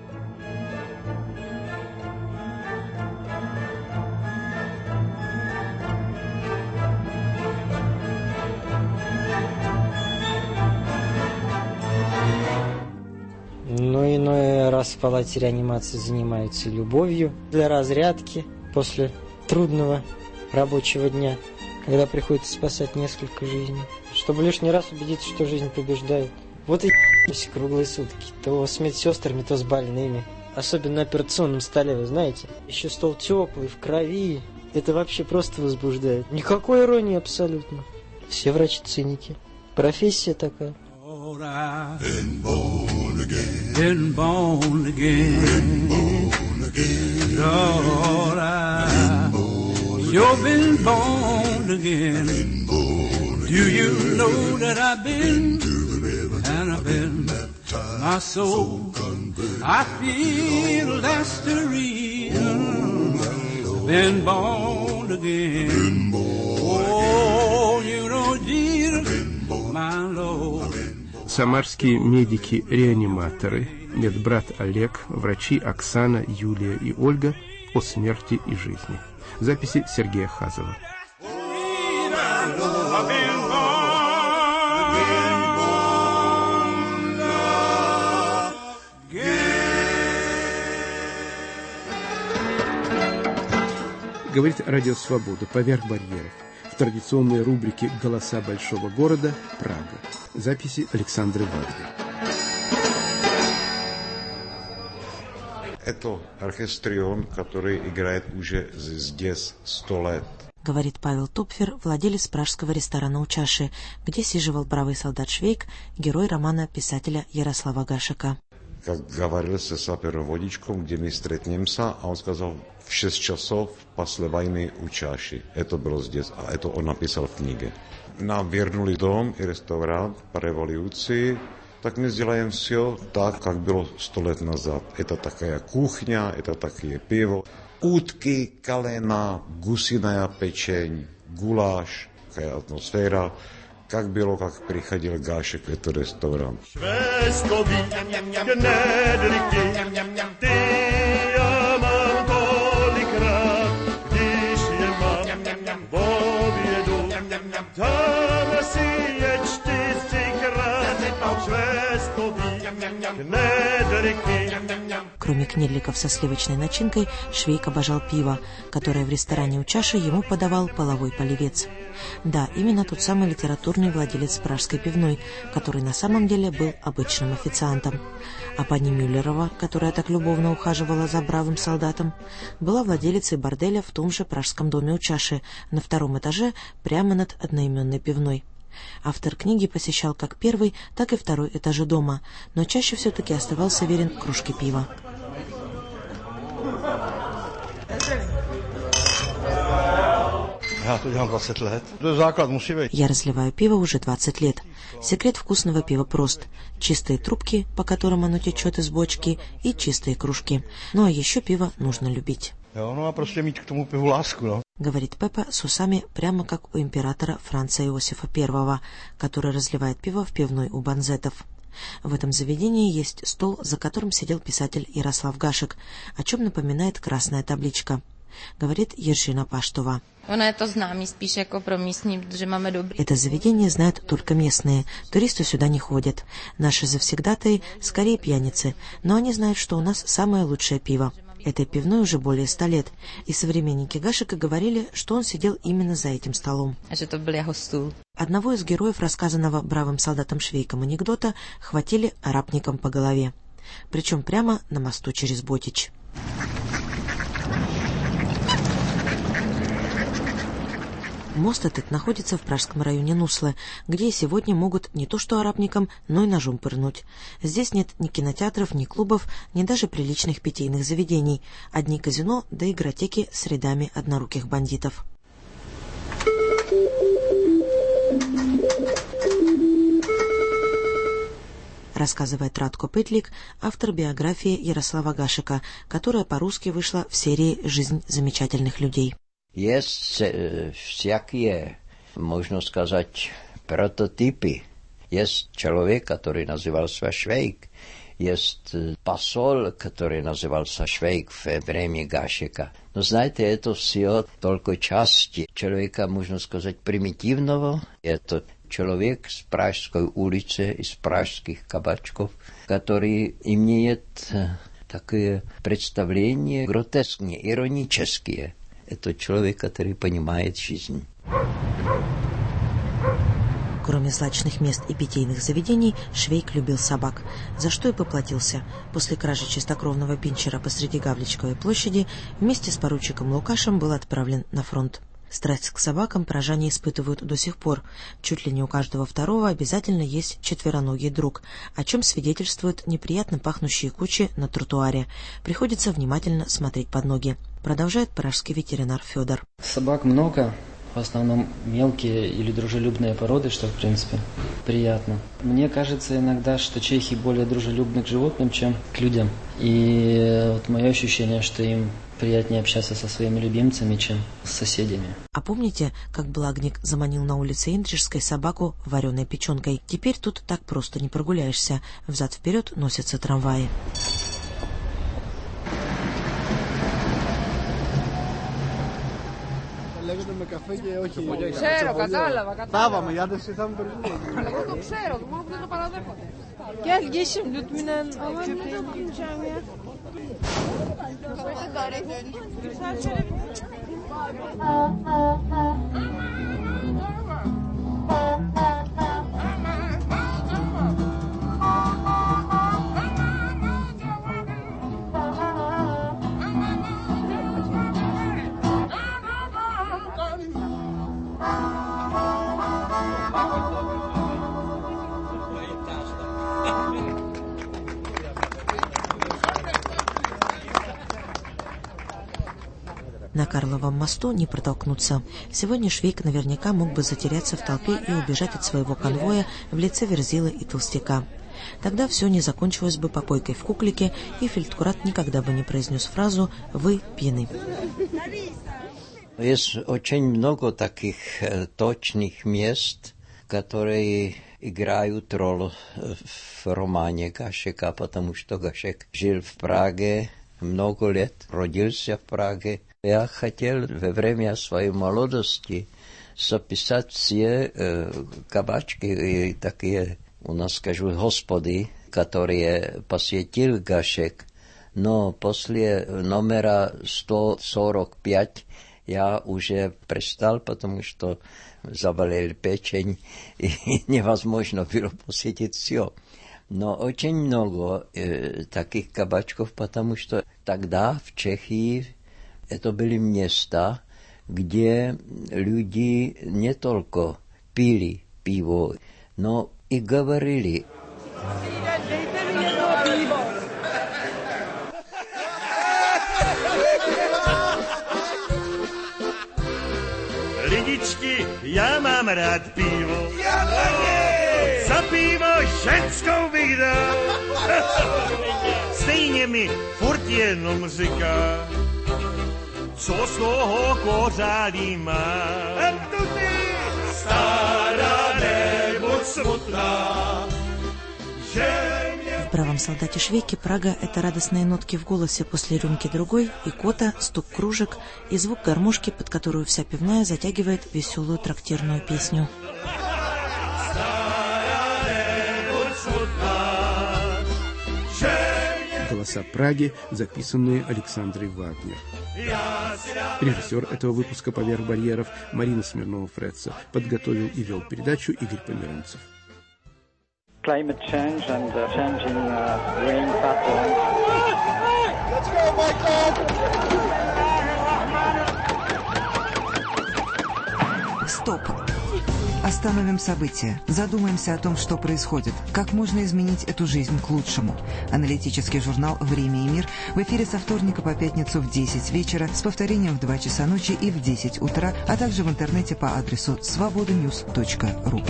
Но иной раз в палате реанимации занимаются любовью для разрядки после трудного рабочего дня, когда приходится спасать несколько жизней, чтобы лишний раз убедиться, что жизнь побеждает. Вот и круглые сутки, то с медсестрами, то с больными. Особенно на операционном столе, вы знаете. Еще стол теплый, в крови. Это вообще просто возбуждает. Никакой иронии абсолютно. Все врачи-циники. Профессия такая. Been born again. Been born again. Been born again. Lord, I, you've been born again. Been born Do you again. Know that I've been, been and I've been, been my soul? I feel that's the reason. Been born again. Been born oh, you know Jesus, my Lord. Самарские медики-реаниматоры, медбрат Олег, врачи Оксана, Юлия и Ольга о смерти и жизни. Записи Сергея Хазова. Говорит Радио Свобода, поверх барьеров. В традиционной рубрике «Голоса большого города» Прага. Записи Александры Вагнер. Это оркестрион, который играет уже здесь сто лет. Говорит Павел Тупфер, владелец пражского ресторана «У чаши», где сиживал бравый солдат Швейк, герой романа писателя Ярослава Гашека. Как говорил с переводчиком, где мы встретимся, а он сказал, в шесть часов после войны у чаши. Это было здесь, а это он написал в книге. Нам вернули дом и ресторан по революции, так мы сделаем все так, как было сто лет назад. Это такая кухня, это такие пиво, утки, колена, гусиная печень, гулаш, такая атмосфера. Как было, как приходил Гашек в этот ресторан. Кроме кнедликов со сливочной начинкой, Швейк обожал пиво, которое в ресторане у чаши ему подавал половой полевец. Да, именно тот самый литературный владелец пражской пивной, который на самом деле был обычным официантом. А пани Мюллерова, которая так любовно ухаживала за бравым солдатом, была владелицей борделя в том же пражском доме у чаши, на втором этаже, прямо над одноименной пивной. Автор книги посещал как первый, так и второй этажи дома, но чаще все-таки оставался верен кружке пива. Я разливаю пиво уже двадцать лет. Секрет вкусного пива прост. Чистые трубки, по которым оно течет из бочки, и чистые кружки. Ну а еще пиво нужно любить. Говорит Пеппа с усами, прямо как у императора Франца Иосифа Первого, который разливает пиво в пивной у банзетов. В этом заведении есть стол, за которым сидел писатель Ярослав Гашек, о чем напоминает красная табличка. Говорит Ержина Паштова. Это заведение знают только местные, туристы сюда не ходят. Наши завсегдатаи скорее пьяницы, но они знают, что у нас самое лучшее пиво. Этой пивной уже более ста лет, и современники Гашека говорили, что он сидел именно за этим столом. Одного из героев рассказанного бравым солдатом Швейком анекдота хватили арапником по голове. Причем прямо на мосту через Ботич. Мост этот находится в пражском районе Нусле, где сегодня могут не то что арапникам, но и ножом пырнуть. Здесь нет ни кинотеатров, ни клубов, ни даже приличных питейных заведений. Одни казино да игротеки с рядами одноруких бандитов. Рассказывает Радко Петлик, автор биографии Ярослава Гашека, которая по-русски вышла в серии «Жизнь замечательных людей». Есть э, всякие, можно сказать, прототипы. Есть человек, который назывался Швейк. Есть э, посол, который назывался Швейк в время Гашека. Но знаете, это все только части человека, можно сказать, примитивного. Это человек с Пражской улицы, из пражских кабачков, который имеет э, такое представление гротескное, ироническое. Это человек, который понимает жизнь. Кроме злачных мест и питейных заведений, Швейк любил собак, за что и поплатился. После кражи чистокровного пинчера посреди Гавличковой площади вместе с поручиком Лукашем был отправлен на фронт. Страсть к собакам пражане испытывают до сих пор. Чуть ли не у каждого второго обязательно есть четвероногий друг, о чем свидетельствуют неприятно пахнущие кучи на тротуаре. Приходится внимательно смотреть под ноги. Продолжает пражский ветеринар Федор. Собак много, в основном мелкие или дружелюбные породы, что, в принципе, приятно. Мне кажется иногда, что чехи более дружелюбны к животным, чем к людям. И вот мое ощущение, что им приятнее общаться со своими любимцами, чем с соседями. А помните, как Благник заманил на улице Индрижской собаку вареной печенкой? Теперь тут так просто не прогуляешься. Взад-вперед носятся трамваи. Ξέρω, κατάλαβα, κατάλαβα. Πάμε, για δεν συζητάμε περισσότερο. Εγώ το ξέρω, μόνο που δεν το παραδέχονται. Gel geçim lütfünen köpeğin. Sen şöyle На Карловом мосту не протолкнуться. Сегодня Швейк наверняка мог бы затеряться в толпе и убежать от своего конвоя в лице Верзилы и Толстяка. Тогда все не закончилось бы попойкой в куклике, и фельдкурат никогда бы не произнес фразу «Вы пьяны». Есть очень много таких э, точных мест, которые играют роль в романе Гашека, потому что Гашек жил в Праге много лет, родился в Праге. Я хотел во время своей молодости записать все э, кабачки и такие у нас, скажу, господи, которые посвятил Гашек, но после номера сто сорок пять я уже перестал, потому что заболел печень, и невозможно было посетить все. Но очень много э, таких кабачков, потому что тогда в Чехии это были места, где люди не только пили пиво, но и говорили. Lidičky, já mám rád pivo. Já taky! Za pivo ženskou bych dal. Stejně mi furt jenom říká, co z toho kořádí má. A tu ty, stará, nebuď smutná, že В «Бравом солдате Швейке» Прага — это радостные нотки в голосе после рюмки другой, икота, стук кружек и звук гармошки, под которую вся пивная затягивает веселую трактирную песню. Голоса Праги, записанные Александрой Вагнер. Режиссер этого выпуска «Поверх барьеров» Марина Смирнова-Фретца. Подготовил и вел передачу Игорь Померанцев. Climate change and uh, change in uh, rain patterns. Let's go, Michael! Стоп! Остановим события. Задумаемся о том, что происходит. Как можно изменить эту жизнь к лучшему. Аналитический журнал «Время и мир» в эфире со вторника по пятницу в десять вечера, с повторением в два часа ночи и в десять утра, а также в интернете по адресу свобода ньюс точка ру.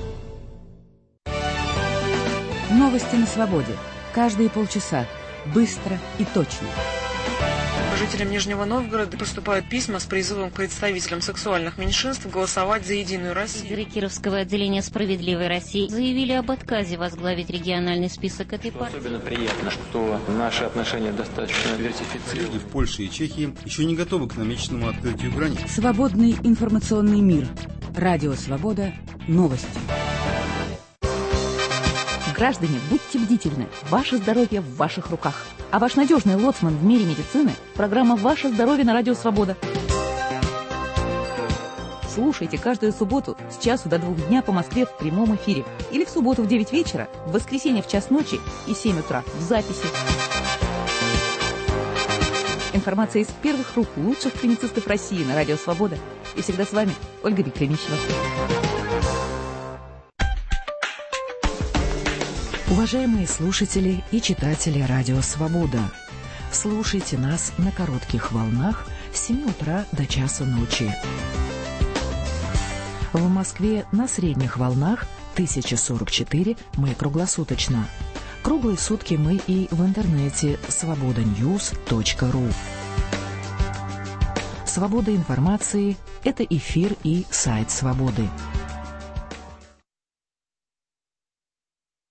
Новости на свободе. Каждые полчаса. Быстро и точно. Жителям Нижнего Новгорода поступают письма с призывом к представителям сексуальных меньшинств голосовать за «Единую Россию». Лидеры Кировского отделения «Справедливой России» заявили об отказе возглавить региональный список этой партии. Особенно приятно, что наши отношения достаточно диверсифицированы. Люди в Польше и Чехии еще не готовы к намеченному открытию границ. Свободный информационный мир. Радио «Свобода». Новости. Граждане, будьте бдительны. Ваше здоровье в ваших руках. А ваш надежный лоцман в мире медицины – программа «Ваше здоровье» на Радио Свобода. Слушайте каждую субботу с часу до двух дня по Москве в прямом эфире. Или в субботу в девять вечера, в воскресенье в час ночи и семь утра в записи. Информация из первых рук лучших клиницистов России на Радио Свобода. И всегда с вами Ольга Бекремичева. Уважаемые слушатели и читатели Радио Свобода, слушайте нас на коротких волнах с семи утра до часа ночи. В Москве на средних волнах тысяча сорок четыре мы круглосуточно. Круглые сутки мы и в интернете свобода ньюс точка ру. Свобода информации – это эфир и сайт Свободы.